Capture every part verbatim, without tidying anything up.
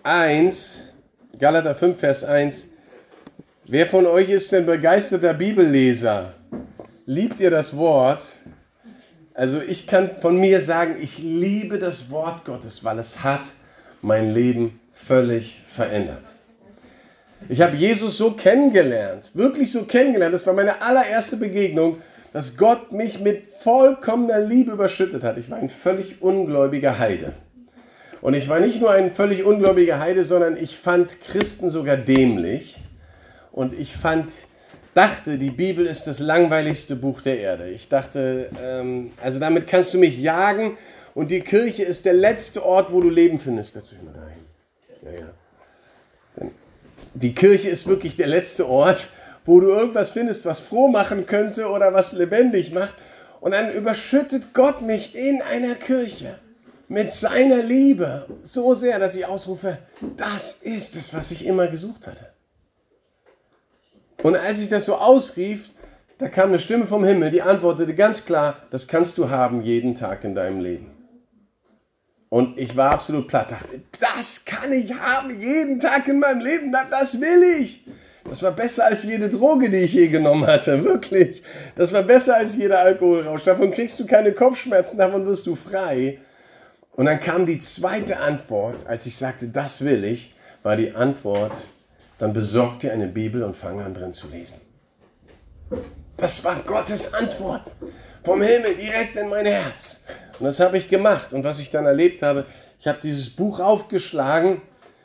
eins, Galater fünf, Vers eins. Wer von euch ist denn begeisterter Bibelleser? Liebt ihr das Wort? Also ich kann von mir sagen, ich liebe das Wort Gottes, weil es hat mein Leben völlig verändert. Ich habe Jesus so kennengelernt, wirklich so kennengelernt. Das war meine allererste Begegnung, dass Gott mich mit vollkommener Liebe überschüttet hat. Ich war ein völlig ungläubiger Heide. Und ich war nicht nur ein völlig ungläubiger Heide, sondern ich fand Christen sogar dämlich. Und ich fand, dachte, die Bibel ist das langweiligste Buch der Erde. Ich dachte, ähm, also damit kannst du mich jagen und die Kirche ist der letzte Ort, wo du Leben findest. Dazu ich mal dahin. Ja, ja. Die Kirche ist wirklich der letzte Ort, wo du irgendwas findest, was froh machen könnte oder was lebendig macht. Und dann überschüttet Gott mich in einer Kirche mit seiner Liebe so sehr, dass ich ausrufe, das ist es, was ich immer gesucht hatte. Und als ich das so ausrief, da kam eine Stimme vom Himmel, die antwortete ganz klar, das kannst du haben jeden Tag in deinem Leben. Und ich war absolut platt, dachte, das kann ich haben, jeden Tag in meinem Leben, das will ich. Das war besser als jede Droge, die ich je genommen hatte, wirklich. Das war besser als jeder Alkoholrausch. Davon kriegst du keine Kopfschmerzen, davon wirst du frei. Und dann kam die zweite Antwort, als ich sagte, das will ich, war die Antwort, dann besorg dir eine Bibel und fang an drin zu lesen. Das war Gottes Antwort vom Himmel direkt in mein Herz. Und das habe ich gemacht. Und was ich dann erlebt habe, ich habe dieses Buch aufgeschlagen,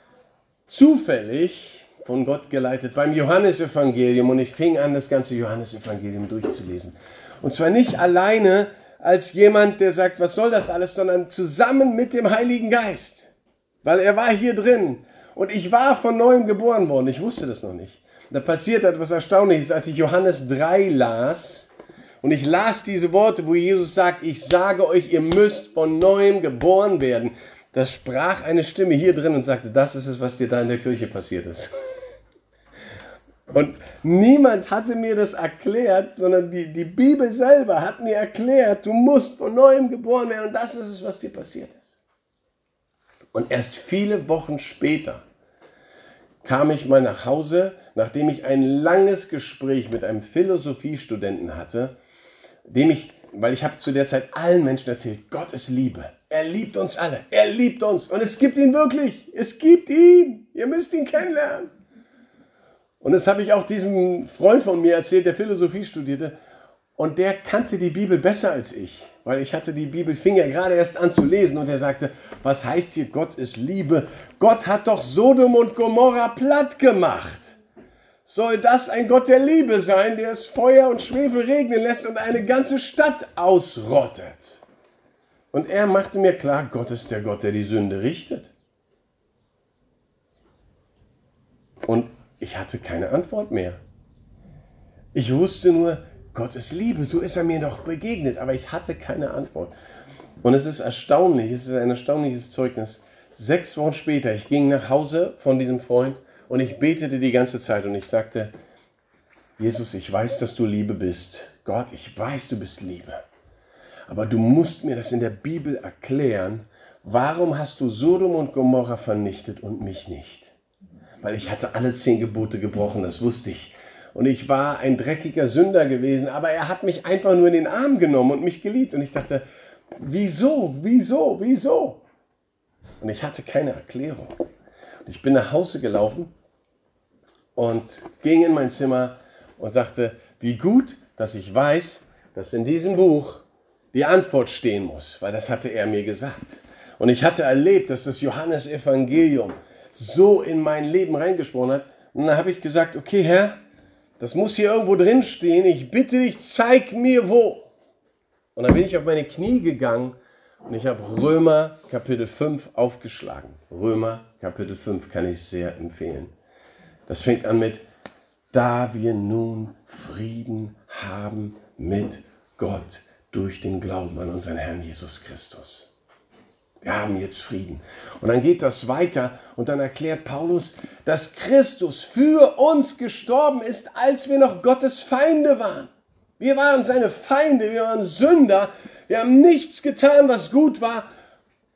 zufällig von Gott geleitet, beim Johannesevangelium. Und ich fing an, das ganze Johannesevangelium durchzulesen. Und zwar nicht alleine als jemand, der sagt, was soll das alles, sondern zusammen mit dem Heiligen Geist. Weil er war hier drin. Und ich war von Neuem geboren worden. Ich wusste das noch nicht. Da passiert etwas Erstaunliches, als ich Johannes drei las. Und ich las diese Worte, wo Jesus sagt, ich sage euch, ihr müsst von Neuem geboren werden. Da sprach eine Stimme hier drin und sagte, das ist es, was dir da in der Kirche passiert ist. Und niemand hatte mir das erklärt, sondern die, die Bibel selber hat mir erklärt, du musst von Neuem geboren werden und das ist es, was dir passiert ist. Und erst viele Wochen später kam ich mal nach Hause, nachdem ich ein langes Gespräch mit einem Philosophiestudenten hatte, dem ich, weil ich habe zu der Zeit allen Menschen erzählt, Gott ist Liebe. Er liebt uns alle. Er liebt uns. Und es gibt ihn wirklich. Es gibt ihn. Ihr müsst ihn kennenlernen. Und das habe ich auch diesem Freund von mir erzählt, der Philosophie studierte. Und der kannte die Bibel besser als ich. Weil ich hatte die Bibel, fing ja gerade erst an zu lesen. Und er sagte, was heißt hier, Gott ist Liebe? Gott hat doch Sodom und Gomorra platt gemacht. Soll das ein Gott der Liebe sein, der es Feuer und Schwefel regnen lässt und eine ganze Stadt ausrottet? Und er machte mir klar, Gott ist der Gott, der die Sünde richtet. Und ich hatte keine Antwort mehr. Ich wusste nur, Gott ist Liebe, so ist er mir doch begegnet, aber ich hatte keine Antwort. Und es ist erstaunlich, es ist ein erstaunliches Zeugnis. Sechs Wochen später, ich ging nach Hause von diesem Freund und ich betete die ganze Zeit und ich sagte, Jesus, ich weiß, dass du Liebe bist. Gott, ich weiß, du bist Liebe. Aber du musst mir das in der Bibel erklären, warum hast du Sodom und Gomorra vernichtet und mich nicht? Weil ich hatte alle zehn Gebote gebrochen, das wusste ich. Und ich war ein dreckiger Sünder gewesen, aber er hat mich einfach nur in den Arm genommen und mich geliebt. Und ich dachte, wieso, wieso, wieso? Und ich hatte keine Erklärung. Und ich bin nach Hause gelaufen und ging in mein Zimmer und sagte, wie gut, dass ich weiß, dass in diesem Buch die Antwort stehen muss, weil das hatte er mir gesagt. Und ich hatte erlebt, dass das Johannesevangelium so in mein Leben reingesprochen hat. Und dann habe ich gesagt, okay Herr, das muss hier irgendwo drin stehen. Ich bitte dich, zeig mir wo. Und dann bin ich auf meine Knie gegangen und ich habe Römer Kapitel fünf aufgeschlagen. Römer Kapitel fünf kann ich sehr empfehlen. Das fängt an mit, da wir nun Frieden haben mit Gott durch den Glauben an unseren Herrn Jesus Christus. Wir haben jetzt Frieden. Und dann geht das weiter und dann erklärt Paulus, dass Christus für uns gestorben ist, als wir noch Gottes Feinde waren. Wir waren seine Feinde, wir waren Sünder, wir haben nichts getan, was gut war.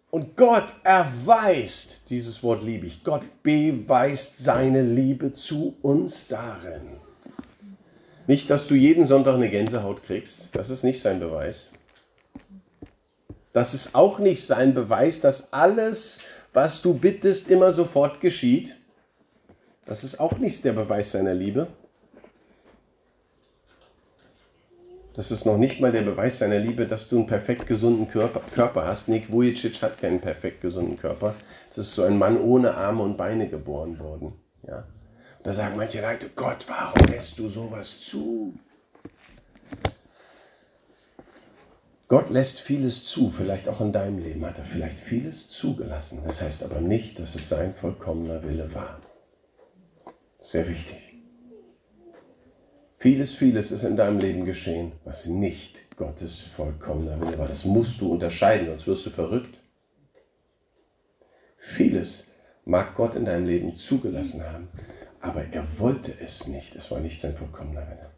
Und Gott erweist, dieses Wort liebe ich, Gott beweist seine Liebe zu uns darin. Nicht, dass du jeden Sonntag eine Gänsehaut kriegst, das ist nicht sein Beweis. Das ist auch nicht sein Beweis, dass alles, was du bittest, immer sofort geschieht. Das ist auch nicht der Beweis seiner Liebe. Das ist noch nicht mal der Beweis seiner Liebe, dass du einen perfekt gesunden Körper, Körper hast. Nick Vujicic hat keinen perfekt gesunden Körper. Das ist so ein Mann ohne Arme und Beine geboren worden. Ja? Da sagen manche Leute, Gott, warum lässt du sowas zu? Gott lässt vieles zu, vielleicht auch in deinem Leben hat er vielleicht vieles zugelassen. Das heißt aber nicht, dass es sein vollkommener Wille war. Sehr wichtig. Vieles, vieles ist in deinem Leben geschehen, was nicht Gottes vollkommener Wille war. Das musst du unterscheiden, sonst wirst du verrückt. Vieles mag Gott in deinem Leben zugelassen haben, aber er wollte es nicht. Es war nicht sein vollkommener Wille.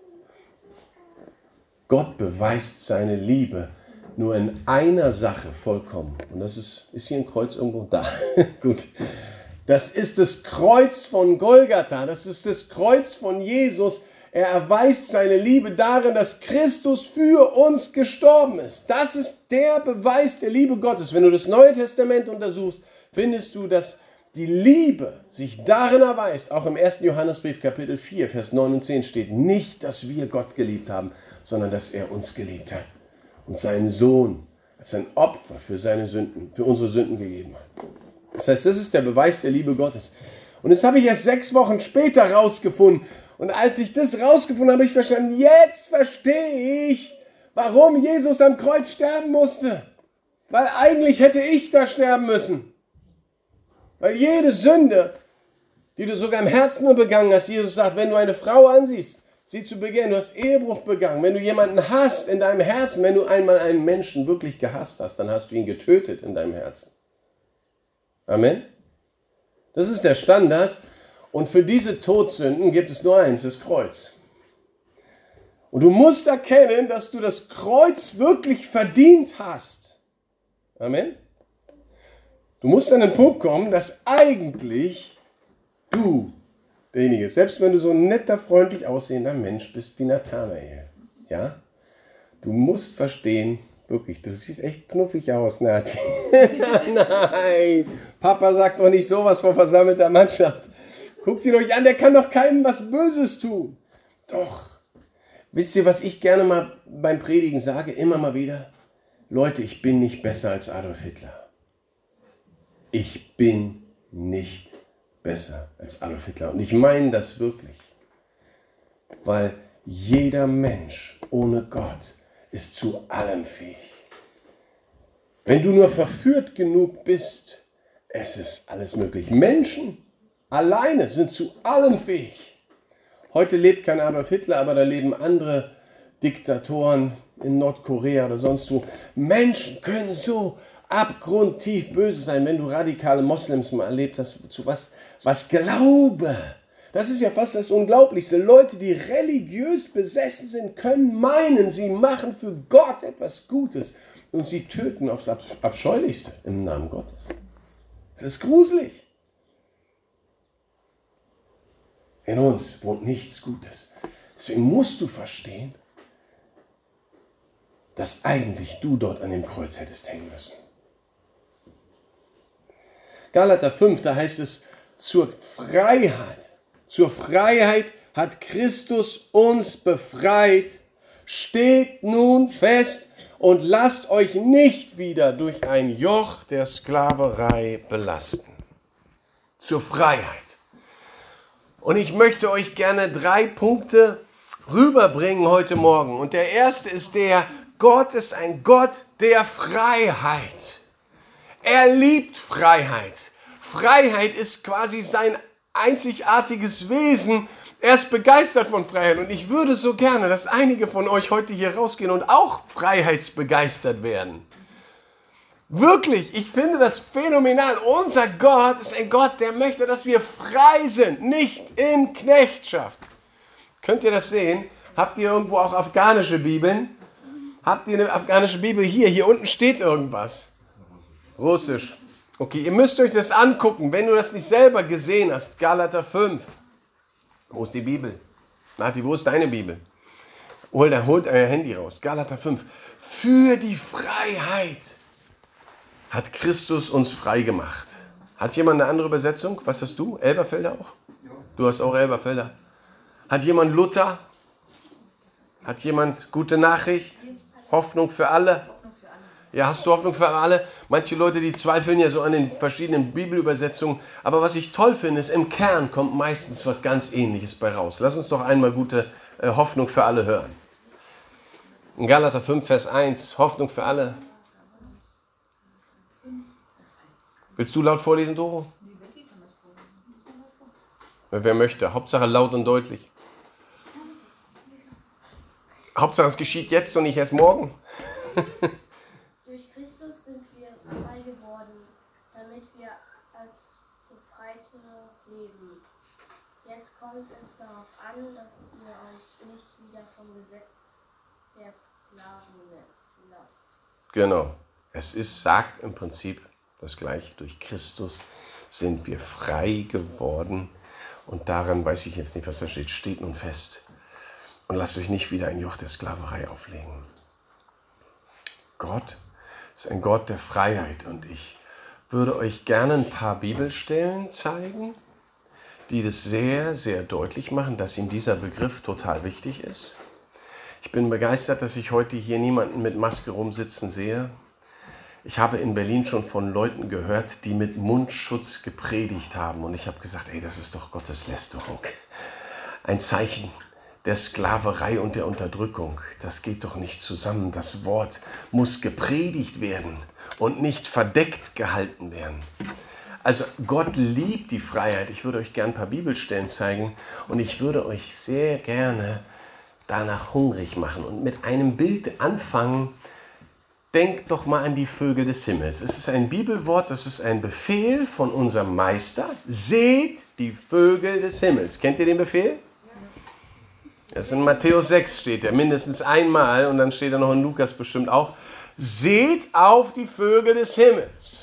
Gott beweist seine Liebe nur in einer Sache vollkommen. Und das ist, ist hier ein Kreuz irgendwo? Da. Gut. Das ist das Kreuz von Golgatha. Das ist das Kreuz von Jesus. Er erweist seine Liebe darin, dass Christus für uns gestorben ist. Das ist der Beweis der Liebe Gottes. Wenn du das Neue Testament untersuchst, findest du, dass die Liebe sich darin erweist. Auch im ersten Johannesbrief Kapitel vier, Vers neun und zehn steht nicht, dass wir Gott geliebt haben, sondern dass er uns geliebt hat und seinen Sohn als ein Opfer für seine Sünden, für unsere Sünden gegeben hat. Das heißt, das ist der Beweis der Liebe Gottes. Und das habe ich erst sechs Wochen später rausgefunden. Und als ich das rausgefunden habe, habe ich verstanden, jetzt verstehe ich, warum Jesus am Kreuz sterben musste. Weil eigentlich hätte ich da sterben müssen. Weil jede Sünde, die du sogar im Herzen nur begangen hast, Jesus sagt, wenn du eine Frau ansiehst, sie zu begehren, du hast Ehebruch begangen. Wenn du jemanden hasst in deinem Herzen, wenn du einmal einen Menschen wirklich gehasst hast, dann hast du ihn getötet in deinem Herzen. Amen. Das ist der Standard. Und für diese Todsünden gibt es nur eins, das Kreuz. Und du musst erkennen, dass du das Kreuz wirklich verdient hast. Amen. Du musst an den Punkt kommen, dass eigentlich du derjenige, selbst wenn du so ein netter, freundlich aussehender Mensch bist wie Nathanael, ja, du musst verstehen, wirklich, du siehst echt knuffig aus, Nati. Nein, Papa sagt doch nicht sowas vor versammelter Mannschaft. Guckt ihn euch an, der kann doch keinem was Böses tun. Doch. Wisst ihr, was ich gerne mal beim Predigen sage, immer mal wieder? Leute, ich bin nicht besser als Adolf Hitler. Ich bin nicht besser als Adolf Hitler. Und ich meine das wirklich. Weil jeder Mensch ohne Gott ist zu allem fähig. Wenn du nur verführt genug bist, es ist alles möglich. Menschen alleine sind zu allem fähig. Heute lebt kein Adolf Hitler, aber da leben andere Diktatoren in Nordkorea oder sonst wo. Menschen können so abgrundtief böse sein, wenn du radikale Moslems mal erlebt hast, zu was, was Glaube. Das ist ja fast das Unglaublichste. Leute, die religiös besessen sind, können meinen, sie machen für Gott etwas Gutes und sie töten aufs Abscheulichste im Namen Gottes. Das ist gruselig. In uns wohnt nichts Gutes. Deswegen musst du verstehen, dass eigentlich du dort an dem Kreuz hättest hängen müssen. Galater fünf, da heißt es, zur Freiheit, zur Freiheit hat Christus uns befreit. Steht nun fest und lasst euch nicht wieder durch ein Joch der Sklaverei belasten. Zur Freiheit. Und ich möchte euch gerne drei Punkte rüberbringen heute Morgen. Und der erste ist der, Gott ist ein Gott der Freiheit. Er liebt Freiheit. Freiheit ist quasi sein einzigartiges Wesen. Er ist begeistert von Freiheit. Und ich würde so gerne, dass einige von euch heute hier rausgehen und auch freiheitsbegeistert werden. Wirklich, ich finde das phänomenal. Unser Gott ist ein Gott, der möchte, dass wir frei sind, nicht in Knechtschaft. Könnt ihr das sehen? Habt ihr irgendwo auch afghanische Bibeln? Habt ihr eine afghanische Bibel? Hier, hier unten steht irgendwas. Russisch. Okay, ihr müsst euch das angucken, wenn du das nicht selber gesehen hast. Galater fünf. Wo ist die Bibel? Nati, wo ist deine Bibel? Holt, holt euer Handy raus. Galater fünf. Für die Freiheit hat Christus uns frei gemacht. Hat jemand eine andere Übersetzung? Was hast du? Elberfelder auch? Du hast auch Elberfelder. Hat jemand Luther? Hat jemand gute Nachricht? Hoffnung für alle? Ja, hast du Hoffnung für alle? Manche Leute, die zweifeln ja so an den verschiedenen Bibelübersetzungen. Aber was ich toll finde, ist, im Kern kommt meistens was ganz Ähnliches bei raus. Lass uns doch einmal gute äh, Hoffnung für alle hören. In Galater fünf, Vers eins, Hoffnung für alle. Willst du laut vorlesen, Doro? Wer möchte. Hauptsache laut und deutlich. Hauptsache es geschieht jetzt und nicht erst morgen. Durch Christus sind wir frei geworden, damit wir als Befreite leben. Jetzt kommt es darauf an, dass ihr euch nicht wieder vom Gesetz versklaven lasst. Genau. Es ist, sagt im Prinzip das Gleiche. Durch Christus sind wir frei geworden. Und daran weiß ich jetzt nicht, was da steht. Steht nun fest. Und lasst euch nicht wieder ein Joch der Sklaverei auflegen. Gott ist ein Gott der Freiheit. Und ich würde euch gerne ein paar Bibelstellen zeigen, die das sehr, sehr deutlich machen, dass ihm dieser Begriff total wichtig ist. Ich bin begeistert, dass ich heute hier niemanden mit Maske rumsitzen sehe. Ich habe in Berlin schon von Leuten gehört, die mit Mundschutz gepredigt haben. Und ich habe gesagt, ey, das ist doch Gotteslästerung. Ein Zeichen der Sklaverei und der Unterdrückung. Das geht doch nicht zusammen. Das Wort muss gepredigt werden und nicht verdeckt gehalten werden. Also Gott liebt die Freiheit. Ich würde euch gerne ein paar Bibelstellen zeigen und ich würde euch sehr gerne danach hungrig machen und mit einem Bild anfangen. Denkt doch mal an die Vögel des Himmels. Es ist ein Bibelwort, das ist ein Befehl von unserem Meister. Seht die Vögel des Himmels. Kennt ihr den Befehl? Das in Matthäus sechs steht er mindestens einmal und dann steht er noch in Lukas bestimmt auch. Seht auf die Vögel des Himmels.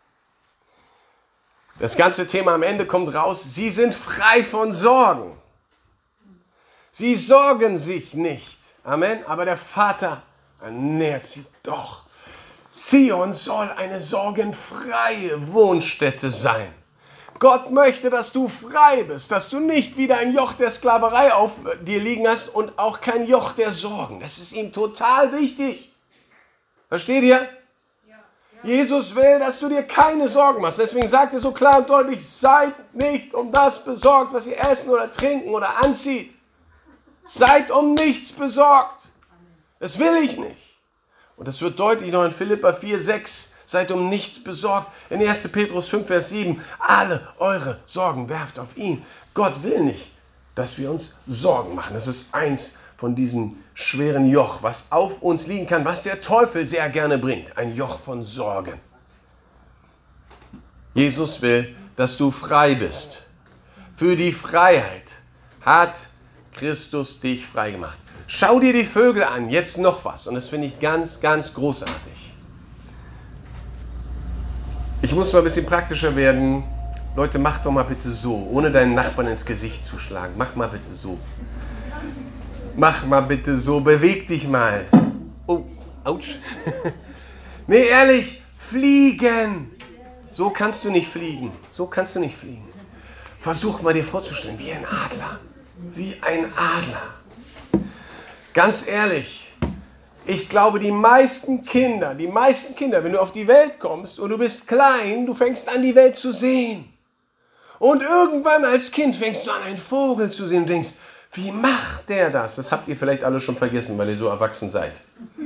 Das ganze Thema am Ende kommt raus. Sie sind frei von Sorgen. Sie sorgen sich nicht. Amen. Aber der Vater ernährt sie doch. Zion soll eine sorgenfreie Wohnstätte sein. Gott möchte, dass du frei bist, dass du nicht wieder ein Joch der Sklaverei auf dir liegen hast und auch kein Joch der Sorgen. Das ist ihm total wichtig. Versteht ihr? Ja. Ja. Jesus will, dass du dir keine Sorgen machst. Deswegen sagt er so klar und deutlich, seid nicht um das besorgt, was ihr essen oder trinken oder anzieht. Seid um nichts besorgt. Das will ich nicht. Und das wird deutlich noch in Philipper vier, sechs. Seid um nichts besorgt. In erster Petrus fünf, Vers sieben. Alle eure Sorgen werft auf ihn. Gott will nicht, dass wir uns Sorgen machen. Das ist eins von diesem schweren Joch, was auf uns liegen kann, was der Teufel sehr gerne bringt. Ein Joch von Sorgen. Jesus will, dass du frei bist. Für die Freiheit hat Christus dich frei gemacht. Schau dir die Vögel an, jetzt noch was. Und das finde ich ganz, ganz großartig. Ich muss mal ein bisschen praktischer werden. Leute, mach doch mal bitte so, ohne deinen Nachbarn ins Gesicht zu schlagen. Mach mal bitte so. Mach mal bitte so, beweg dich mal. Oh, ouch. Nee, ehrlich, fliegen. So kannst du nicht fliegen. So kannst du nicht fliegen. Versuch mal dir vorzustellen, wie ein Adler. Wie ein Adler. Ganz ehrlich, ich glaube, die meisten Kinder, die meisten Kinder, wenn du auf die Welt kommst und du bist klein, du fängst an, die Welt zu sehen. Und irgendwann als Kind fängst du an, einen Vogel zu sehen und denkst, wie macht der das? Das habt ihr vielleicht alle schon vergessen, weil ihr so erwachsen seid.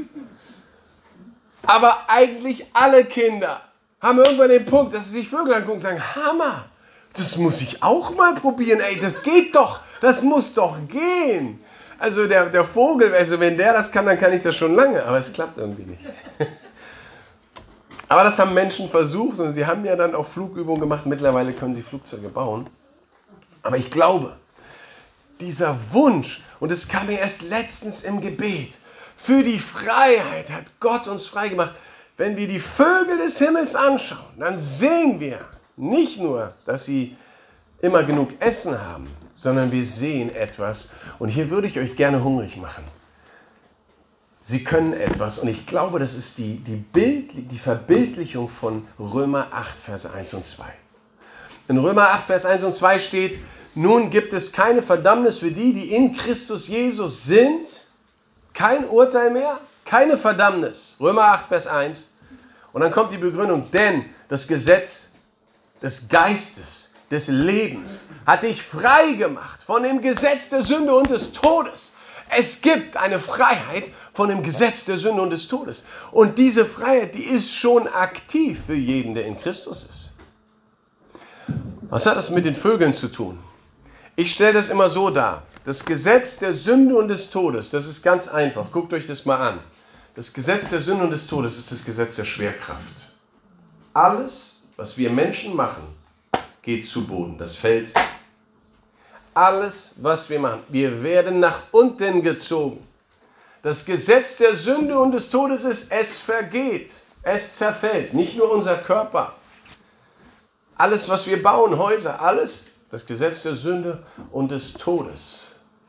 Aber eigentlich alle Kinder haben irgendwann den Punkt, dass sie sich Vögel angucken und sagen, Hammer, das muss ich auch mal probieren. Ey, das geht doch, das muss doch gehen. Also der, der Vogel, also wenn der das kann, dann kann ich das schon lange, aber es klappt irgendwie nicht. Aber das haben Menschen versucht und sie haben ja dann auch Flugübungen gemacht. Mittlerweile können sie Flugzeuge bauen. Aber ich glaube, dieser Wunsch, und es kam mir erst letztens im Gebet, für die Freiheit hat Gott uns frei gemacht. wenn wir die Vögel des Himmels anschauen, dann sehen wir nicht nur, dass sie immer genug Essen haben, sondern wir sehen etwas. Und hier würde ich euch gerne hungrig machen. Sie können etwas, und ich glaube, das ist die, die, Bild, die Verbildlichung von Römer acht, Verse eins und zwei. In Römer acht, Vers eins und zwei steht, nun gibt es keine Verdammnis für die, die in Christus Jesus sind. Kein Urteil mehr, keine Verdammnis. Römer acht, Vers eins. Und dann kommt die Begründung, denn das Gesetz des Geistes, des Lebens hat dich frei gemacht von dem Gesetz der Sünde und des Todes. Es gibt eine Freiheit von dem Gesetz der Sünde und des Todes. Und diese Freiheit, die ist schon aktiv für jeden, der in Christus ist. Was hat das mit den Vögeln zu tun? Ich stelle das immer so dar. Das Gesetz der Sünde und des Todes, das ist ganz einfach. Guckt euch das mal an. Das Gesetz der Sünde und des Todes ist das Gesetz der Schwerkraft. Alles, was wir Menschen machen, geht zu Boden. Das fällt. Alles, was wir machen, wir werden nach unten gezogen. Das Gesetz der Sünde und des Todes ist, es vergeht, es zerfällt. Nicht nur unser Körper. Alles, was wir bauen, Häuser, alles, das Gesetz der Sünde und des Todes.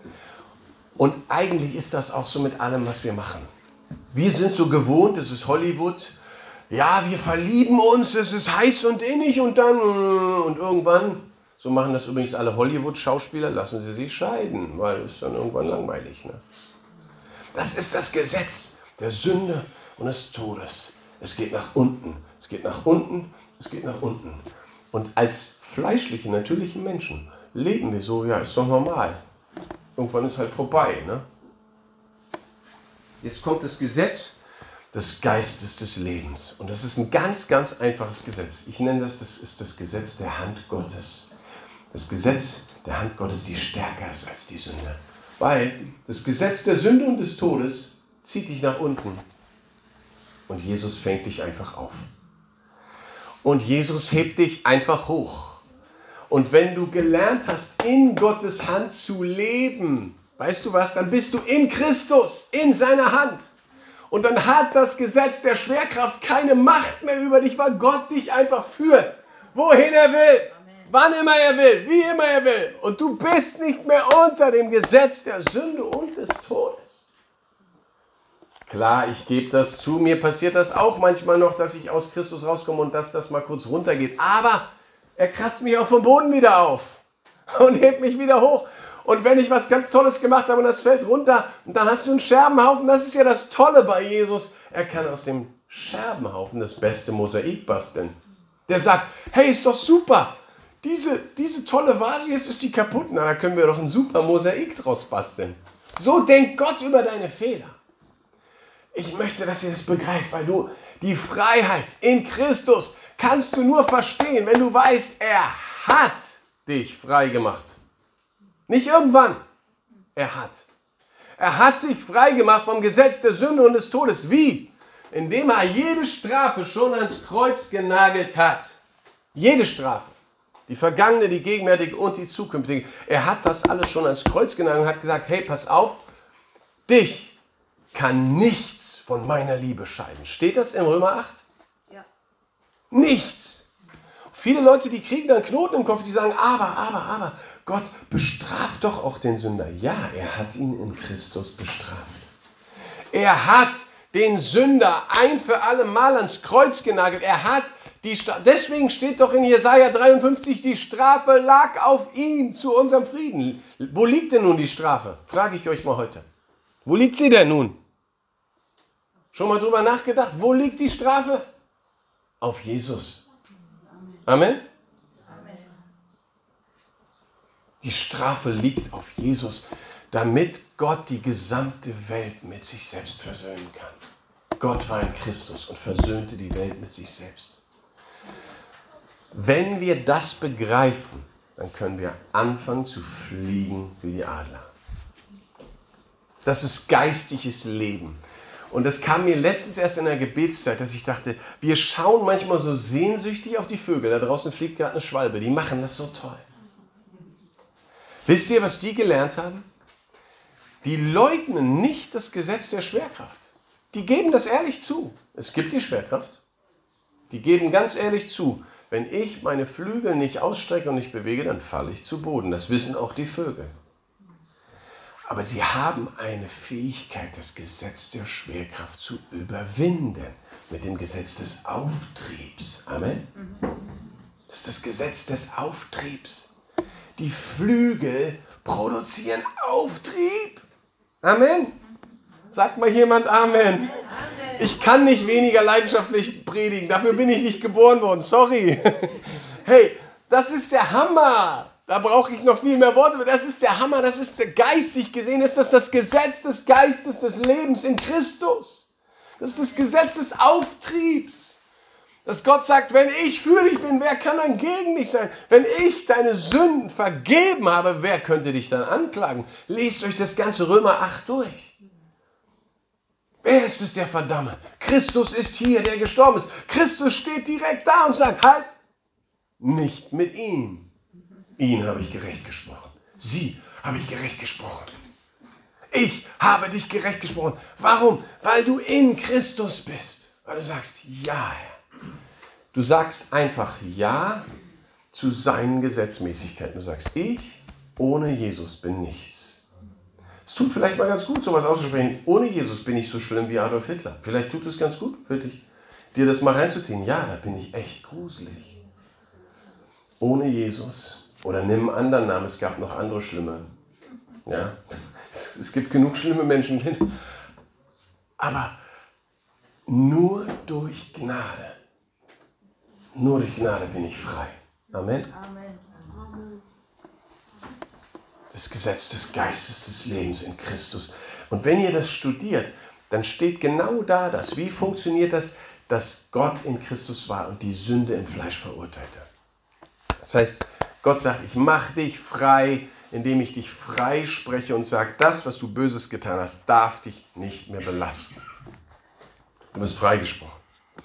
Und eigentlich ist das auch so mit allem, was wir machen. Wir sind so gewohnt, es ist Hollywood. Ja, wir verlieben uns, es ist heiß und innig und dann und irgendwann, so machen das übrigens alle Hollywood-Schauspieler, lassen sie sich scheiden, weil es dann irgendwann langweilig. Ne? Das ist das Gesetz der Sünde und des Todes. Es geht nach unten, es geht nach unten, es geht nach unten. Und als fleischliche, natürliche Menschen leben wir so, ja, ist doch normal. Irgendwann ist halt vorbei. Ne? Jetzt kommt das Gesetz des Geistes des Lebens. Und das ist ein ganz, ganz einfaches Gesetz. Ich nenne das, das ist das Gesetz der Hand Gottes. Das Gesetz der Hand Gottes, die stärker ist als die Sünde. Weil das Gesetz der Sünde und des Todes zieht dich nach unten. Und Jesus fängt dich einfach auf. Und Jesus hebt dich einfach hoch. Und wenn du gelernt hast, in Gottes Hand zu leben, weißt du was, dann bist du in Christus, in seiner Hand. Und dann hat das Gesetz der Schwerkraft keine Macht mehr über dich, weil Gott dich einfach führt, wohin er will, wann immer er will, wie immer er will. Und du bist nicht mehr unter dem Gesetz der Sünde und des Todes. Klar, ich gebe das zu, mir passiert das auch manchmal noch, dass ich aus Christus rauskomme und dass das mal kurz runtergeht. Aber er kratzt mich auch vom Boden wieder auf und hebt mich wieder hoch. Und wenn ich was ganz Tolles gemacht habe und das fällt runter, und dann hast du einen Scherbenhaufen, das ist ja das Tolle bei Jesus. Er kann aus dem Scherbenhaufen das beste Mosaik basteln. Der sagt, hey, ist doch super, diese, diese tolle Vase, jetzt ist die kaputt. Na, da können wir doch ein super Mosaik draus basteln. So denkt Gott über deine Fehler. Ich möchte, dass ihr das begreift, weil du die Freiheit in Christus kannst du nur verstehen, wenn du weißt, er hat dich frei gemacht. Nicht irgendwann. Er hat. Er hat dich frei gemacht vom Gesetz der Sünde und des Todes. Wie? Indem er jede Strafe schon ans Kreuz genagelt hat. Jede Strafe. Die vergangene, die gegenwärtige und die zukünftige. Er hat das alles schon ans Kreuz genagelt und hat gesagt, hey, pass auf, dich kann nichts von meiner Liebe scheiden. Steht das in Römer acht? Ja. Nichts. Viele Leute, die kriegen dann Knoten im Kopf, die sagen, aber, aber, aber, Gott bestraft doch auch den Sünder. Ja, er hat ihn in Christus bestraft. Er hat den Sünder ein für alle Mal ans Kreuz genagelt. Er hat die Strafe, deswegen steht doch in Jesaja dreiundfünfzig, die Strafe lag auf ihm zu unserem Frieden. Wo liegt denn nun die Strafe? Frage ich euch mal heute. Wo liegt sie denn nun? Schon mal drüber nachgedacht? Wo liegt die Strafe? Auf Jesus. Amen? Amen. Die Strafe liegt auf Jesus, damit Gott die gesamte Welt mit sich selbst versöhnen kann. Gott war in Christus und versöhnte die Welt mit sich selbst. Wenn wir das begreifen, dann können wir anfangen zu fliegen wie die Adler. Das ist geistiges Leben. Und das kam mir letztens erst in der Gebetszeit, dass ich dachte, wir schauen manchmal so sehnsüchtig auf die Vögel. Da draußen fliegt gerade eine Schwalbe. Die machen das so toll. Wisst ihr, was die gelernt haben? Die leugnen nicht das Gesetz der Schwerkraft. die geben das ehrlich zu. Es gibt die Schwerkraft. Die geben ganz ehrlich zu, wenn ich meine Flügel nicht ausstrecke und nicht bewege, dann falle ich zu Boden. Das wissen auch die Vögel. Aber sie haben eine Fähigkeit, das Gesetz der Schwerkraft zu überwinden. Mit dem Gesetz des Auftriebs. Amen. Das ist das Gesetz des Auftriebs. Die Flügel produzieren Auftrieb. Amen. Sagt mal jemand Amen. Ich kann nicht weniger leidenschaftlich predigen. Dafür bin ich nicht geboren worden. Sorry. Hey, das ist der Hammer. Da brauche ich noch viel mehr Worte. Aber das ist der Hammer. Das ist der geistig gesehen. Ist das das Gesetz des Geistes des Lebens in Christus. Das ist das Gesetz des Auftriebs. Dass Gott sagt, wenn ich für dich bin, wer kann dann gegen dich sein? Wenn ich deine Sünden vergeben habe, wer könnte dich dann anklagen? Lest euch das ganze Römer acht durch. Wer ist es, der Verdamme? Christus ist hier, der gestorben ist. Christus steht direkt da und sagt, halt, nicht mit ihm. Ihn habe ich gerecht gesprochen. Sie habe ich gerecht gesprochen. Ich habe dich gerecht gesprochen. Warum? Weil du in Christus bist. Weil du sagst, ja, Herr. Du sagst einfach ja zu seinen Gesetzmäßigkeiten. Du sagst, ich ohne Jesus bin nichts. Es tut vielleicht mal ganz gut, sowas auszusprechen. Ohne Jesus bin ich so schlimm wie Adolf Hitler. Vielleicht tut es ganz gut für dich, dir das mal reinzuziehen. Ja, da bin ich echt gruselig. Ohne Jesus. Oder nimm einen anderen Namen. Es gab noch andere schlimme. Ja. Es gibt genug schlimme Menschen. Aber nur durch Gnade, nur durch Gnade bin ich frei. Amen. Amen. Das Gesetz des Geistes des Lebens in Christus. Und wenn ihr das studiert, dann steht genau da das. Wie funktioniert das, dass Gott in Christus war und die Sünde im Fleisch verurteilte? Das heißt, Gott sagt, ich mache dich frei, indem ich dich frei spreche und sage, das, was du Böses getan hast, darf dich nicht mehr belasten. Du bist freigesprochen.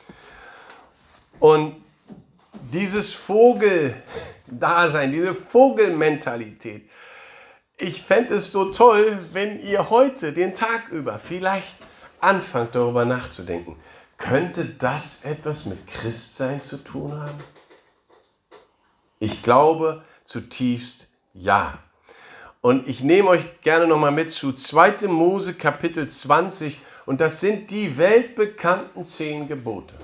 Und dieses Vogeldasein, diese Vogelmentalität, ich fände es so toll, wenn ihr heute den Tag über vielleicht anfangt, darüber nachzudenken. Könnte das etwas mit Christsein zu tun haben? Ich glaube zutiefst ja. Und ich nehme euch gerne nochmal mit zu zweiter Mose Kapitel zwanzig und das sind die weltbekannten zehn Gebote.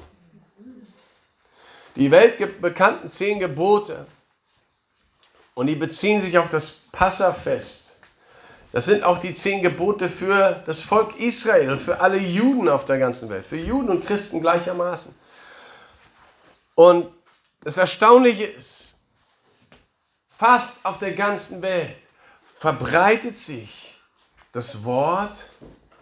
Die weltbekannten zehn Gebote und die beziehen sich auf das Passafest. Das sind auch die zehn Gebote für das Volk Israel und für alle Juden auf der ganzen Welt, für Juden und Christen gleichermaßen. Und das Erstaunliche ist, fast auf der ganzen Welt verbreitet sich das Wort,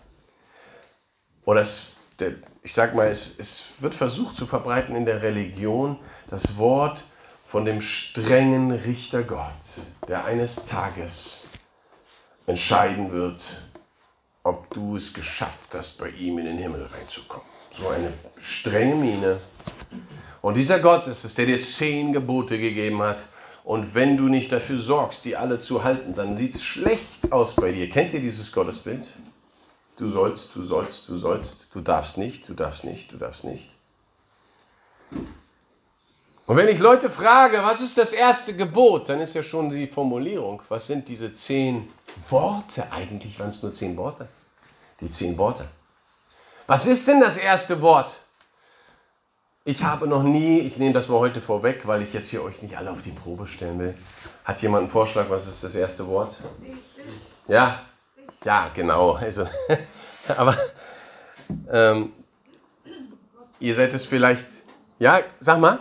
oder es, der, ich sag mal, es, es wird versucht zu verbreiten in der Religion, das Wort von dem strengen Richter Gott, der eines Tages entscheiden wird, ob du es geschafft hast, bei ihm in den Himmel reinzukommen. So eine strenge Miene. Und dieser Gott ist es, der dir zehn Gebote gegeben hat. Und wenn du nicht dafür sorgst, die alle zu halten, dann sieht es schlecht aus bei dir. Kennt ihr dieses Gottesbild? Du sollst, du sollst, du sollst, du darfst nicht, du darfst nicht, du darfst nicht. Und wenn ich Leute frage, was ist das erste Gebot, dann ist ja schon die Formulierung, was sind diese zehn Worte? Eigentlich waren es nur zehn Worte. Die zehn Worte. Was ist denn das erste Wort? Ich habe noch nie, ich nehme das mal heute vorweg, weil ich jetzt hier euch nicht alle auf die Probe stellen will. Hat jemand einen Vorschlag, was ist das erste Wort? Ja, ja, genau. Also, aber ähm, ihr seid es vielleicht, ja, sag mal.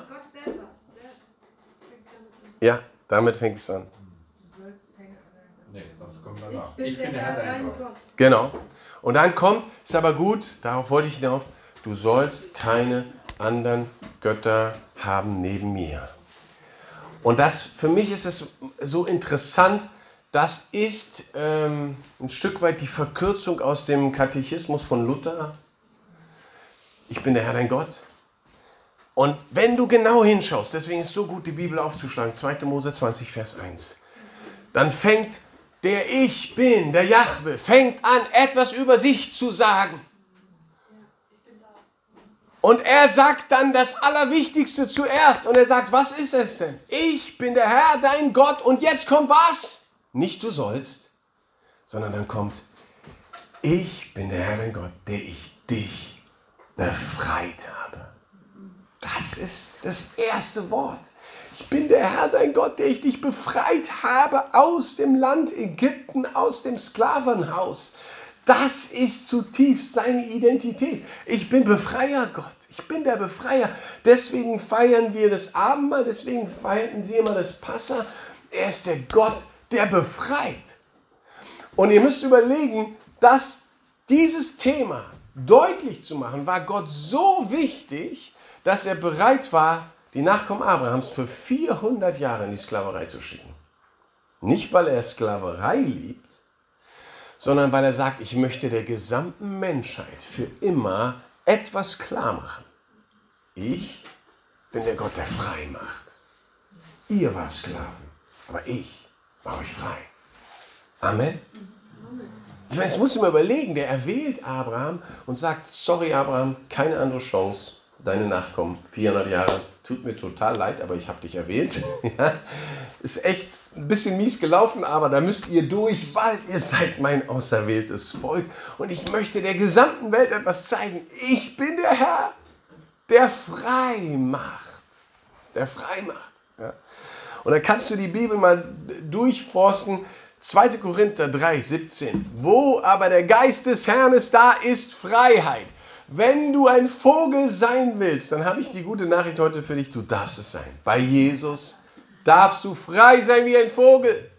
Ja, damit fängt es an. Nee, das kommt danach. Ich bin der Herr dein Gott. Genau. Und dann kommt, ist aber gut, darauf wollte ich hinauf, du sollst keine anderen Götter haben neben mir. Und das, für mich ist es so interessant, das ist ähm, ein Stück weit die Verkürzung aus dem Katechismus von Luther. Ich bin der Herr dein Gott. Und wenn du genau hinschaust, deswegen ist es so gut, die Bibel aufzuschlagen, zweiter Mose zwanzig, Vers eins, dann fängt der Ich Bin, der Jahwe, fängt an, etwas über sich zu sagen. Und er sagt dann das Allerwichtigste zuerst. Und er sagt, was ist es denn? Ich bin der Herr, dein Gott. Und jetzt kommt was? Nicht du sollst, sondern dann kommt, ich bin der Herr, dein Gott, der ich dich befreit habe. Das ist das erste Wort. Ich bin der Herr, dein Gott, der ich dich befreit habe aus dem Land Ägypten, aus dem Sklavenhaus. Das ist zutiefst seine Identität. Ich bin Befreier, Gott. Ich bin der Befreier. Deswegen feiern wir das Abendmahl, deswegen feierten sie immer das Passa. Er ist der Gott, der befreit. Und ihr müsst überlegen, dass dieses Thema deutlich zu machen, war Gott so wichtig, dass er bereit war, die Nachkommen Abrahams für vierhundert Jahre in die Sklaverei zu schicken. Nicht, weil er Sklaverei liebt, sondern weil er sagt, ich möchte der gesamten Menschheit für immer etwas klar machen. Ich bin der Gott, der frei macht. Ihr wart Sklaven, aber ich mache euch frei. Amen. Ich meine, jetzt muss ich mir überlegen, der erwählt Abraham und sagt, sorry Abraham, keine andere Chance, deine Nachkommen, vierhundert Jahre, tut mir total leid, aber ich habe dich erwählt. Ja, ist echt ein bisschen mies gelaufen, aber da müsst ihr durch, weil ihr seid mein auserwähltes Volk. Und ich möchte der gesamten Welt etwas zeigen. Ich bin der Herr, der frei macht. Der frei macht. Ja. Und dann kannst du die Bibel mal durchforsten. zweiter Korinther drei, siebzehn. Wo aber der Geist des Herrn ist, da ist Freiheit. Wenn du ein Vogel sein willst, dann habe ich die gute Nachricht heute für dich. Du darfst es sein. Bei Jesus darfst du frei sein wie ein Vogel.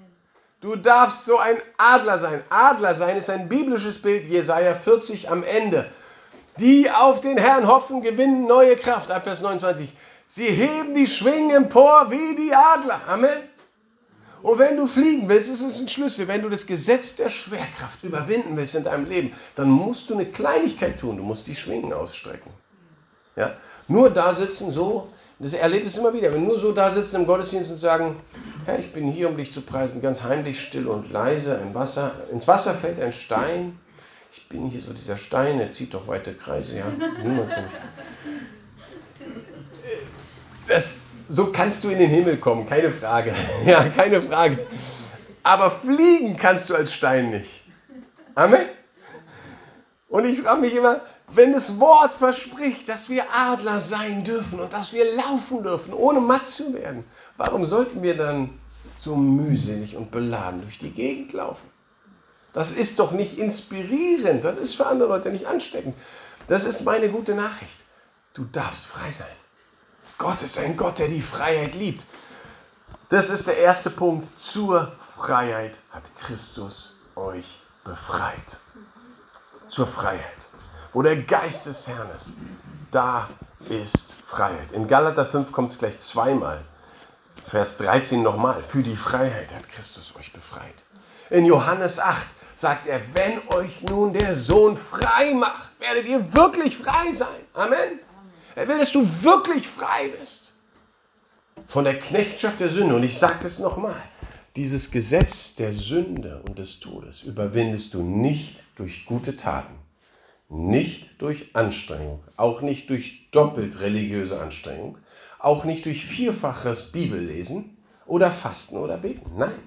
Du darfst so ein Adler sein. Adler sein ist ein biblisches Bild, Jesaja vierzig am Ende. Die auf den Herrn hoffen, gewinnen neue Kraft. Ab Vers neunundzwanzig. Sie heben die Schwingen empor wie die Adler. Amen. Und wenn du fliegen willst, ist es ein Schlüssel. Wenn du das Gesetz der Schwerkraft überwinden willst in deinem Leben, dann musst du eine Kleinigkeit tun. Du musst die Schwingen ausstrecken. Ja? Nur da sitzen so, das erlebt es immer wieder, wenn nur so da sitzen im Gottesdienst und sagen, Herr, ich bin hier, um dich zu preisen, ganz heimlich, still und leise, ein Wasser, ins Wasser fällt ein Stein. Ich bin hier so dieser Stein, der zieht doch weite Kreise. Ja, niemand so. Das So kannst du in den Himmel kommen, keine Frage. Ja, keine Frage. Aber fliegen kannst du als Stein nicht. Amen? Und ich frage mich immer, wenn das Wort verspricht, dass wir Adler sein dürfen und dass wir laufen dürfen, ohne matt zu werden, warum sollten wir dann so mühselig und beladen durch die Gegend laufen? Das ist doch nicht inspirierend, das ist für andere Leute nicht ansteckend. Das ist meine gute Nachricht. Du darfst frei sein. Gott ist ein Gott, der die Freiheit liebt. Das ist der erste Punkt. Zur Freiheit hat Christus euch befreit. Zur Freiheit. Wo der Geist des Herrn ist, da ist Freiheit. In Galater fünf kommt es gleich zweimal. Vers dreizehn nochmal. Für die Freiheit hat Christus euch befreit. In Johannes acht sagt er, wenn euch nun der Sohn frei macht, werdet ihr wirklich frei sein. Amen. Er will, dass du wirklich frei bist von der Knechtschaft der Sünde. Und ich sage es nochmal, dieses Gesetz der Sünde und des Todes überwindest du nicht durch gute Taten, nicht durch Anstrengung, auch nicht durch doppelt religiöse Anstrengung, auch nicht durch vierfaches Bibellesen oder Fasten oder Beten. Nein,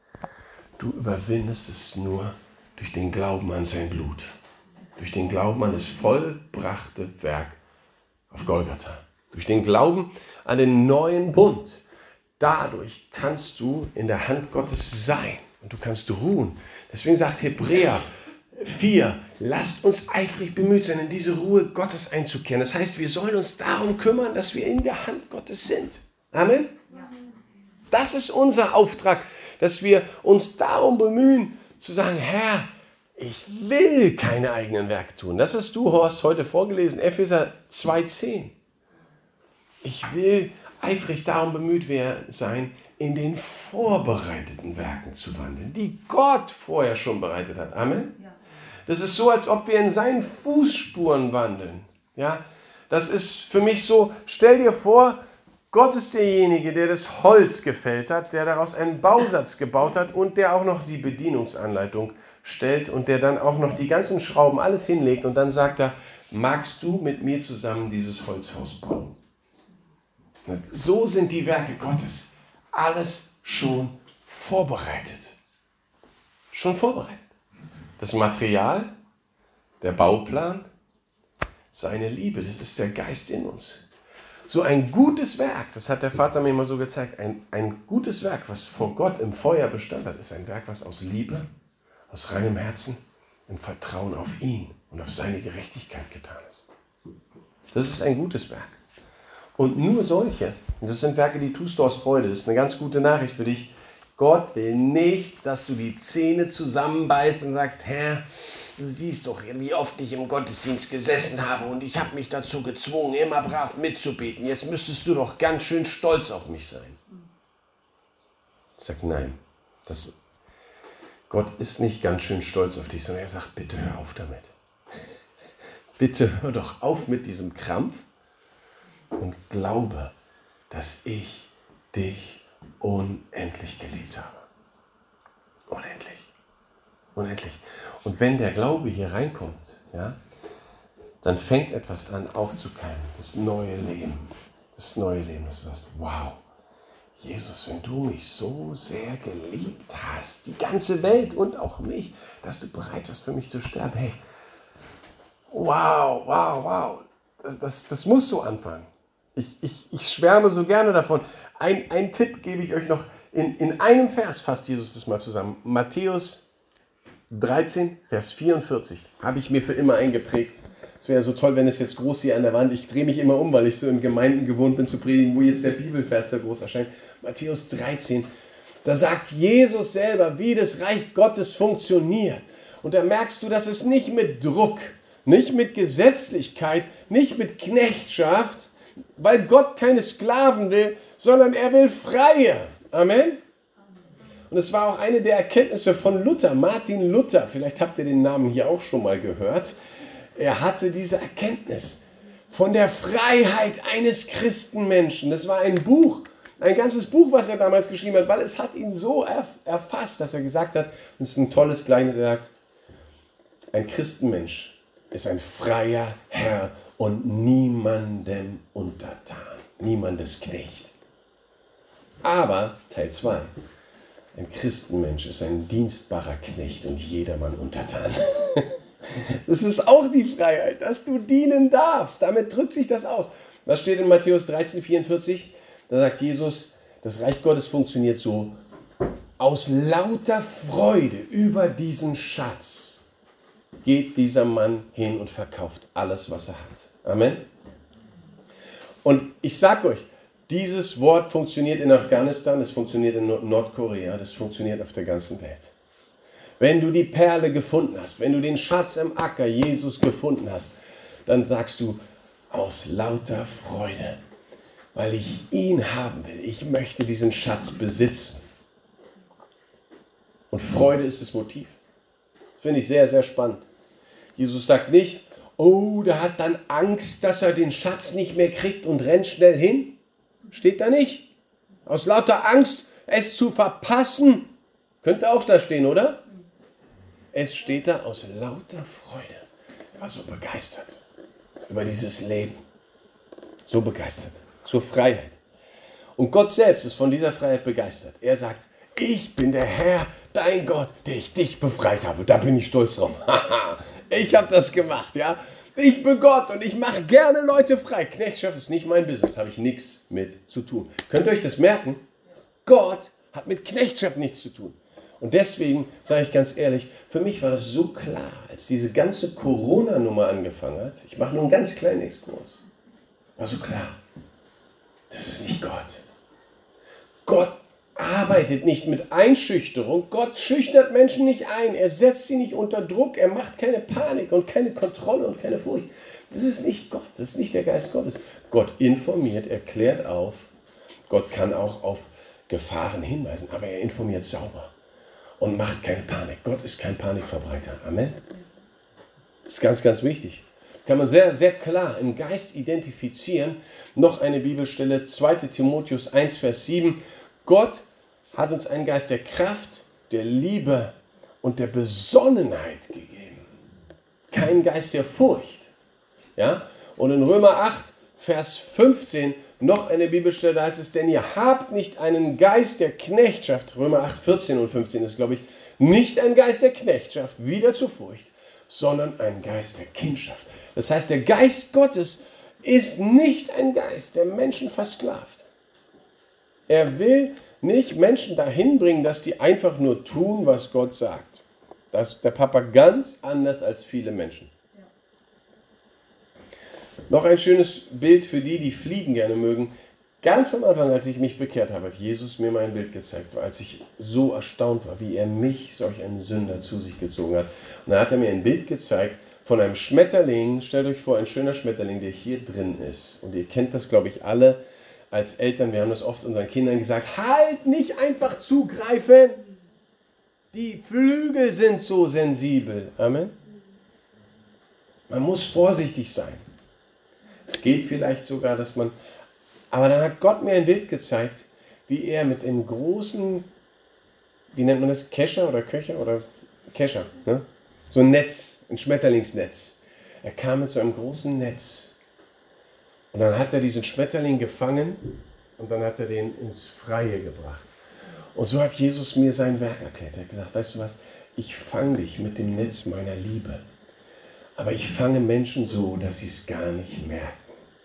du überwindest es nur durch den Glauben an sein Blut, durch den Glauben an das vollbrachte Werk auf Golgatha. Durch den Glauben an den neuen Bund. Dadurch kannst du in der Hand Gottes sein und du kannst ruhen. Deswegen sagt Hebräer vier, lasst uns eifrig bemüht sein, in diese Ruhe Gottes einzukehren. Das heißt, wir sollen uns darum kümmern, dass wir in der Hand Gottes sind. Amen? Das ist unser Auftrag, dass wir uns darum bemühen, zu sagen, Herr, ich will keine eigenen Werke tun. Das hast du, Horst, heute vorgelesen, Epheser zwei zehn. Ich will eifrig darum bemüht sein, in den vorbereiteten Werken zu wandeln, die Gott vorher schon bereitet hat. Amen? Das ist so, als ob wir in seinen Fußspuren wandeln. Ja? Das ist für mich so, stell dir vor, Gott ist derjenige, der das Holz gefällt hat, der daraus einen Bausatz gebaut hat und der auch noch die Bedienungsanleitung stellt und der dann auch noch die ganzen Schrauben alles hinlegt und dann sagt er, magst du mit mir zusammen dieses Holzhaus bauen? Und so sind die Werke Gottes alles schon vorbereitet. Schon vorbereitet. Das Material, der Bauplan, seine Liebe, das ist der Geist in uns. So ein gutes Werk, das hat der Vater mir immer so gezeigt, ein, ein gutes Werk, was vor Gott im Feuer Bestand hat, ist ein Werk, was aus Liebe, aus reinem Herzen, im Vertrauen auf ihn und auf seine Gerechtigkeit getan ist. Das ist ein gutes Werk. Und nur solche, und das sind Werke, die tust du aus Freude, das ist eine ganz gute Nachricht für dich. Gott will nicht, dass du die Zähne zusammenbeißt und sagst, Herr, du siehst doch, wie oft ich im Gottesdienst gesessen habe und ich habe mich dazu gezwungen, immer brav mitzubeten. Jetzt müsstest du doch ganz schön stolz auf mich sein. Ich sage, nein, das, Gott ist nicht ganz schön stolz auf dich, sondern er sagt, bitte hör auf damit. Bitte hör doch auf mit diesem Krampf und glaube, dass ich dich unendlich geliebt habe. Unendlich. Unendlich. Und wenn der Glaube hier reinkommt, ja, dann fängt etwas an aufzukeimen. Das neue Leben. Das neue Leben. Dass du sagst, wow, Jesus, wenn du mich so sehr geliebt hast, die ganze Welt und auch mich, dass du bereit warst für mich zu sterben, hey, wow, wow, wow. Das, das, das muss so anfangen. Ich, ich, ich schwärme so gerne davon. Ein, ein Tipp gebe ich euch noch. In, in einem Vers fasst Jesus das mal zusammen. Matthäus dreizehn, Vers vierundvierzig. Habe ich mir für immer eingeprägt. Es wäre so toll, wenn es jetzt groß hier an der Wand, ich drehe mich immer um, weil ich so in Gemeinden gewohnt bin zu predigen, wo jetzt der Bibelvers da groß erscheint. Matthäus dreizehn. Da sagt Jesus selber, wie das Reich Gottes funktioniert. Und da merkst du, dass es nicht mit Druck, nicht mit Gesetzlichkeit, nicht mit Knechtschaft, weil Gott keine Sklaven will, sondern er will Freie. Amen. Und es war auch eine der Erkenntnisse von Luther, Martin Luther. Vielleicht habt ihr den Namen hier auch schon mal gehört. Er hatte diese Erkenntnis von der Freiheit eines Christenmenschen. Das war ein Buch, ein ganzes Buch, was er damals geschrieben hat, weil es hat ihn so erfasst, dass er gesagt hat, das ist ein tolles Kleines, er sagt, ein Christenmensch ist ein freier Herr und niemandem untertan, niemandes Knecht. Aber, Teil zwei, ein Christenmensch ist ein dienstbarer Knecht und jedermann untertan. Das ist auch die Freiheit, dass du dienen darfst. Damit drückt sich das aus. Was steht in Matthäus dreizehn, vierundvierzig? Da sagt Jesus, das Reich Gottes funktioniert so, aus lauter Freude über diesen Schatz geht dieser Mann hin und verkauft alles, was er hat. Amen. Und ich sage euch, dieses Wort funktioniert in Afghanistan, es funktioniert in Nordkorea, das funktioniert auf der ganzen Welt. Wenn du die Perle gefunden hast, wenn du den Schatz im Acker Jesus gefunden hast, dann sagst du aus lauter Freude, weil ich ihn haben will. Ich möchte diesen Schatz besitzen. Und Freude ist das Motiv. Das finde ich sehr, sehr spannend. Jesus sagt nicht, oh, der hat dann Angst, dass er den Schatz nicht mehr kriegt und rennt schnell hin. Steht da nicht. Aus lauter Angst, es zu verpassen. Könnte auch da stehen, oder? Es steht da aus lauter Freude. Er war so begeistert über dieses Leben. So begeistert. Zur Freiheit. Und Gott selbst ist von dieser Freiheit begeistert. Er sagt, ich bin der Herr, dein Gott, der ich dich befreit habe. Da bin ich stolz drauf. Ich habe das gemacht, ja. Ich bin Gott und ich mache gerne Leute frei. Knechtschaft ist nicht mein Business, habe ich nichts mit zu tun. Könnt ihr euch das merken? Gott hat mit Knechtschaft nichts zu tun. Und deswegen sage ich ganz ehrlich, für mich war das so klar, als diese ganze Corona-Nummer angefangen hat, ich mache nur einen ganz kleinen Exkurs, war so klar, das ist nicht Gott. Gott arbeitet nicht mit Einschüchterung, Gott schüchtert Menschen nicht ein, er setzt sie nicht unter Druck, er macht keine Panik und keine Kontrolle und keine Furcht. Das ist nicht Gott, das ist nicht der Geist Gottes. Gott informiert, er klärt auf, Gott kann auch auf Gefahren hinweisen, aber er informiert sauber. Und macht keine Panik. Gott ist kein Panikverbreiter. Amen. Das ist ganz, ganz wichtig. Kann man sehr, sehr klar im Geist identifizieren. Noch eine Bibelstelle, zweiter Timotheus eins, Vers sieben. Gott hat uns einen Geist der Kraft, der Liebe und der Besonnenheit gegeben. Kein Geist der Furcht. Ja? Und in Römer acht, Vers fünfzehn, noch eine Bibelstelle, da heißt es, denn ihr habt nicht einen Geist der Knechtschaft, Römer acht, vierzehn und fünfzehn ist, glaube ich, nicht ein Geist der Knechtschaft, wieder zur Furcht, sondern ein Geist der Kindschaft. Das heißt, der Geist Gottes ist nicht ein Geist, der Menschen versklavt. Er will nicht Menschen dahin bringen, dass die einfach nur tun, was Gott sagt. Das ist der Papa ganz anders als viele Menschen. Ja. Noch ein schönes Bild für die, die Fliegen gerne mögen. Ganz am Anfang, als ich mich bekehrt habe, hat Jesus mir mal ein Bild gezeigt, als ich so erstaunt war, wie er mich, solch einen Sünder, zu sich gezogen hat. Und da hat er mir ein Bild gezeigt von einem Schmetterling. Stellt euch vor, ein schöner Schmetterling, der hier drin ist. Und ihr kennt das, glaube ich, alle als Eltern. Wir haben das oft unseren Kindern gesagt, halt, nicht einfach zugreifen. Die Flügel sind so sensibel. Amen. Man muss vorsichtig sein. Es geht vielleicht sogar, dass man... Aber dann hat Gott mir ein Bild gezeigt, wie er mit einem großen, wie nennt man das, Kescher oder Köcher oder Kescher, ne? So ein Netz, ein Schmetterlingsnetz. Er kam mit so einem großen Netz und dann hat er diesen Schmetterling gefangen und dann hat er den ins Freie gebracht. Und so hat Jesus mir sein Werk erklärt. Er hat gesagt, weißt du was, ich fange dich mit dem Netz meiner Liebe, aber ich fange Menschen so, dass sie es gar nicht merken.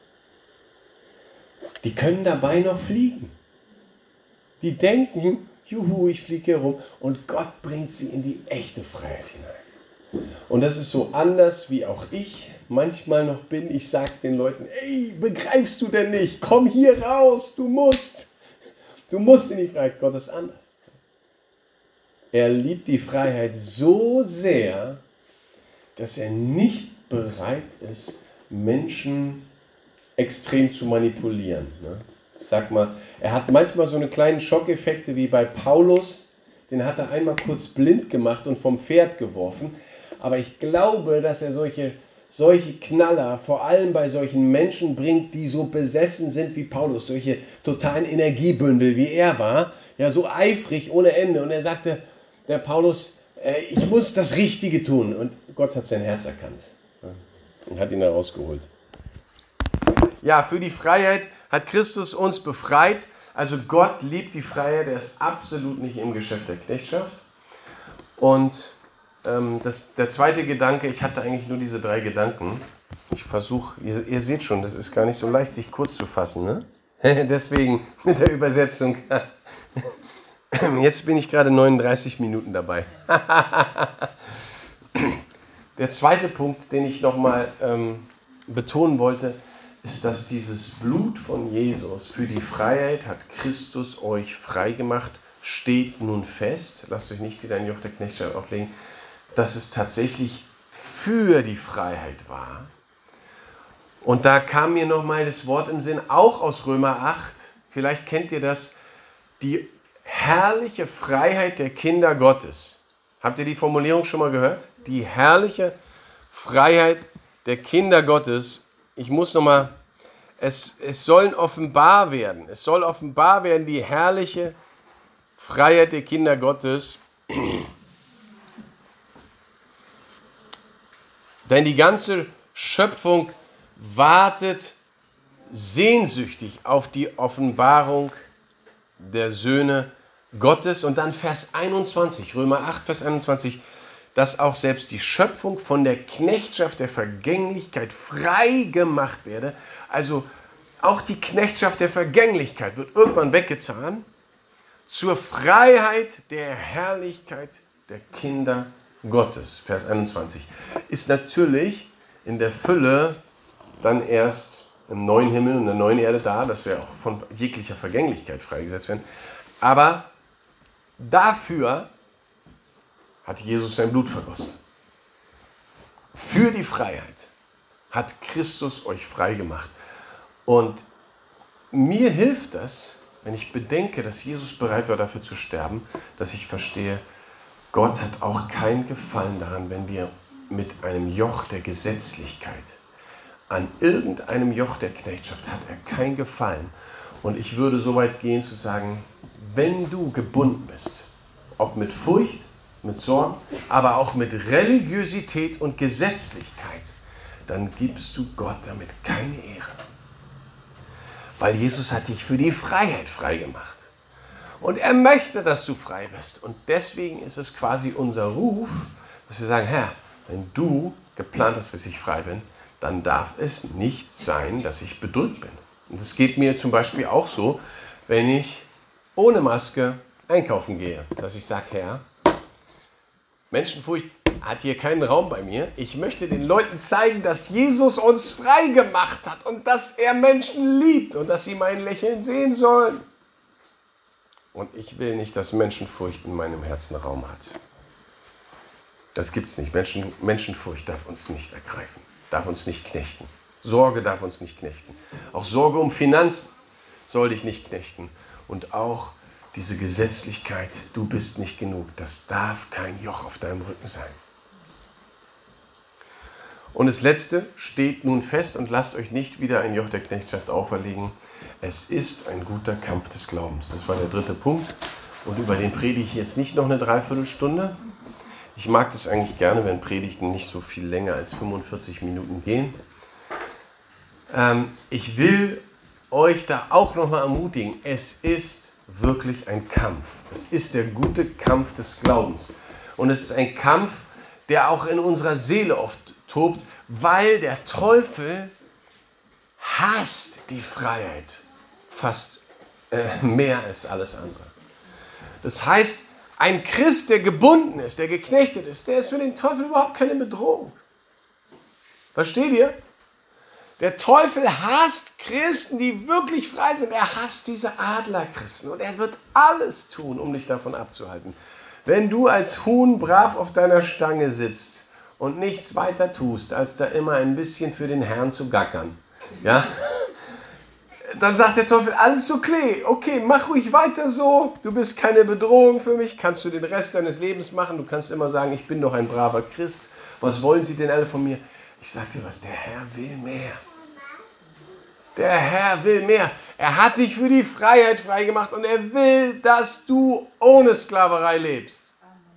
Die können dabei noch fliegen. Die denken, juhu, ich fliege hier rum. Und Gott bringt sie in die echte Freiheit hinein. Und das ist so anders, wie auch ich manchmal noch bin. Ich sage den Leuten, ey, begreifst du denn nicht? Komm hier raus, du musst. Du musst in die Freiheit. Gott ist anders. Er liebt die Freiheit so sehr, dass er nicht bereit ist, Menschen extrem zu manipulieren. Ne? Sag mal, er hat manchmal so eine kleinen Schockeffekte wie bei Paulus, den hat er einmal kurz blind gemacht und vom Pferd geworfen, aber ich glaube, dass er solche, solche Knaller vor allem bei solchen Menschen bringt, die so besessen sind wie Paulus, solche totalen Energiebündel wie er war, ja so eifrig ohne Ende und er sagte, der Paulus, äh, ich muss das Richtige tun und Gott hat sein Herz erkannt ja, und hat ihn da rausgeholt. Ja, für die Freiheit hat Christus uns befreit. Also Gott liebt die Freiheit, er ist absolut nicht im Geschäft der Knechtschaft. Und ähm, das, der zweite Gedanke, ich hatte eigentlich nur diese drei Gedanken. Ich versuche, ihr, ihr seht schon, das ist gar nicht so leicht, sich kurz zu fassen. Ne? Deswegen mit der Übersetzung. Jetzt bin ich gerade neununddreißig Minuten dabei. Der zweite Punkt, den ich nochmal ähm, betonen wollte, ist, dass dieses Blut von Jesus für die Freiheit hat Christus euch frei gemacht, steht nun fest, lasst euch nicht wieder ein Joch der Knechtschaft auflegen, dass es tatsächlich für die Freiheit war. Und da kam mir nochmal das Wort in den Sinn, auch aus Römer acht, vielleicht kennt ihr das, die herrliche Freiheit der Kinder Gottes. Habt ihr die Formulierung schon mal gehört? Die herrliche Freiheit der Kinder Gottes. Ich muss nochmal, es, es sollen offenbar werden, es soll offenbar werden die herrliche Freiheit der Kinder Gottes. Denn die ganze Schöpfung wartet sehnsüchtig auf die Offenbarung der Söhne Gottes. Und dann Vers einundzwanzig, Römer acht, Vers einundzwanzig, dass auch selbst die Schöpfung von der Knechtschaft der Vergänglichkeit frei gemacht werde. Also auch die Knechtschaft der Vergänglichkeit wird irgendwann weggetan zur Freiheit der Herrlichkeit der Kinder Gottes. Vers einundzwanzig ist natürlich in der Fülle dann erst im neuen Himmel und der neuen Erde da, dass wir auch von jeglicher Vergänglichkeit freigesetzt werden. Aber dafür hat Jesus sein Blut vergossen. Für die Freiheit hat Christus euch frei gemacht. Und mir hilft das, wenn ich bedenke, dass Jesus bereit war, dafür zu sterben, dass ich verstehe, Gott hat auch keinen Gefallen daran, wenn wir mit einem Joch der Gesetzlichkeit, an irgendeinem Joch der Knechtschaft hat er keinen Gefallen. Und ich würde so weit gehen zu sagen, wenn du gebunden bist, ob mit Furcht, mit Sorgen, aber auch mit Religiosität und Gesetzlichkeit, dann gibst du Gott damit keine Ehre. Weil Jesus hat dich für die Freiheit freigemacht. Und er möchte, dass du frei bist. Und deswegen ist es quasi unser Ruf, dass wir sagen, Herr, wenn du geplant hast, dass ich frei bin, dann darf es nicht sein, dass ich bedrückt bin. Und das geht mir zum Beispiel auch so, wenn ich ohne Maske einkaufen gehe, dass ich sage, Herr, Menschenfurcht hat hier keinen Raum bei mir. Ich möchte den Leuten zeigen, dass Jesus uns frei gemacht hat und dass er Menschen liebt und dass sie mein Lächeln sehen sollen. Und ich will nicht, dass Menschenfurcht in meinem Herzen Raum hat. Das gibt's nicht. Menschen, Menschenfurcht darf uns nicht ergreifen, darf uns nicht knechten. Sorge darf uns nicht knechten. Auch Sorge um Finanzen soll dich nicht knechten. Und auch diese Gesetzlichkeit, du bist nicht genug, das darf kein Joch auf deinem Rücken sein. Und das Letzte, steht nun fest und lasst euch nicht wieder ein Joch der Knechtschaft auferlegen. Es ist ein guter Kampf des Glaubens. Das war der dritte Punkt. Und über den predige ich jetzt nicht noch eine Dreiviertelstunde. Ich mag das eigentlich gerne, wenn Predigten nicht so viel länger als fünfundvierzig Minuten gehen. Ähm, ich will euch da auch nochmal ermutigen. Es ist wirklich ein Kampf. Es ist der gute Kampf des Glaubens. Und es ist ein Kampf, der auch in unserer Seele oft tobt, weil der Teufel hasst die Freiheit fast äh, mehr als alles andere. Das heißt, ein Christ, der gebunden ist, der geknechtet ist, der ist für den Teufel überhaupt keine Bedrohung. Versteht ihr? Der Teufel hasst Christen, die wirklich frei sind. Er hasst diese Adlerchristen und er wird alles tun, um dich davon abzuhalten. Wenn du als Huhn brav auf deiner Stange sitzt und nichts weiter tust, als da immer ein bisschen für den Herrn zu gackern, ja, dann sagt der Teufel, alles okay, okay, mach ruhig weiter so, du bist keine Bedrohung für mich, kannst du den Rest deines Lebens machen, du kannst immer sagen, ich bin doch ein braver Christ, was wollen sie denn alle von mir? Ich sag dir was, der Herr will mehr. Der Herr will mehr. Er hat dich für die Freiheit freigemacht und er will, dass du ohne Sklaverei lebst.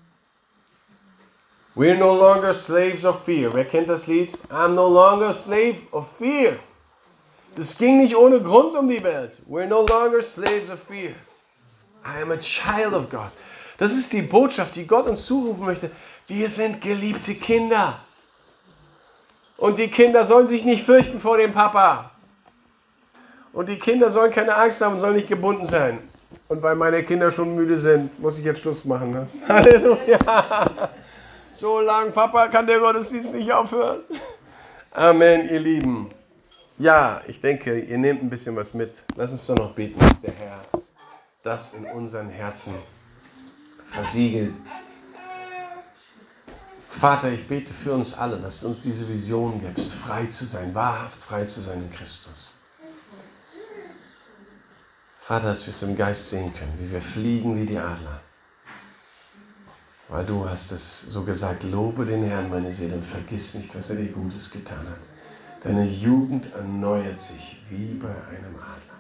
We're no longer slaves of fear. Wer kennt das Lied? I'm no longer a slave of fear. Das ging nicht ohne Grund um die Welt. We're no longer slaves of fear. I am a child of God. Das ist die Botschaft, die Gott uns zurufen möchte. Wir sind geliebte Kinder. Und die Kinder sollen sich nicht fürchten vor dem Papa. Und die Kinder sollen keine Angst haben und sollen nicht gebunden sein. Und weil meine Kinder schon müde sind, muss ich jetzt Schluss machen. Ne? Halleluja. So lang, Papa, kann der Gottesdienst nicht aufhören. Amen, ihr Lieben. Ja, ich denke, ihr nehmt ein bisschen was mit. Lass uns doch noch beten, dass der Herr das in unseren Herzen versiegelt. Vater, ich bete für uns alle, dass du uns diese Vision gibst, frei zu sein, wahrhaft frei zu sein in Christus. Vater, dass wir es im Geist sehen können, wie wir fliegen wie die Adler. Weil du hast es so gesagt, lobe den Herrn, meine Seele, und vergiss nicht, was er dir Gutes getan hat. Deine Jugend erneuert sich wie bei einem Adler.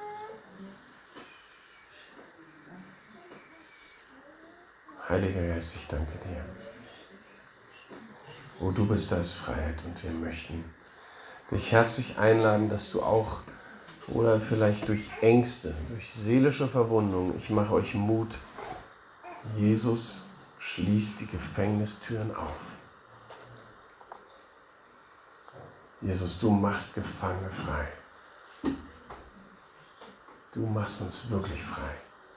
Heiliger Geist, ich danke dir. Oh, du bist da ist Freiheit und wir möchten dich herzlich einladen, dass du auch, oder vielleicht durch Ängste, durch seelische Verwundung, ich mache euch Mut, Jesus schließt die Gefängnistüren auf. Jesus, du machst Gefangene frei. Du machst uns wirklich frei.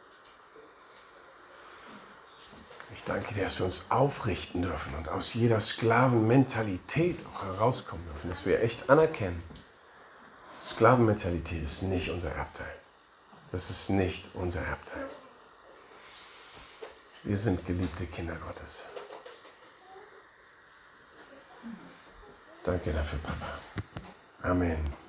Ich danke dir, dass wir uns aufrichten dürfen und aus jeder Sklavenmentalität auch herauskommen dürfen, dass wir echt anerkennen, Sklavenmentalität ist nicht unser Erbteil. Das ist nicht unser Erbteil. Wir sind geliebte Kinder Gottes. Danke dafür, Papa. Amen.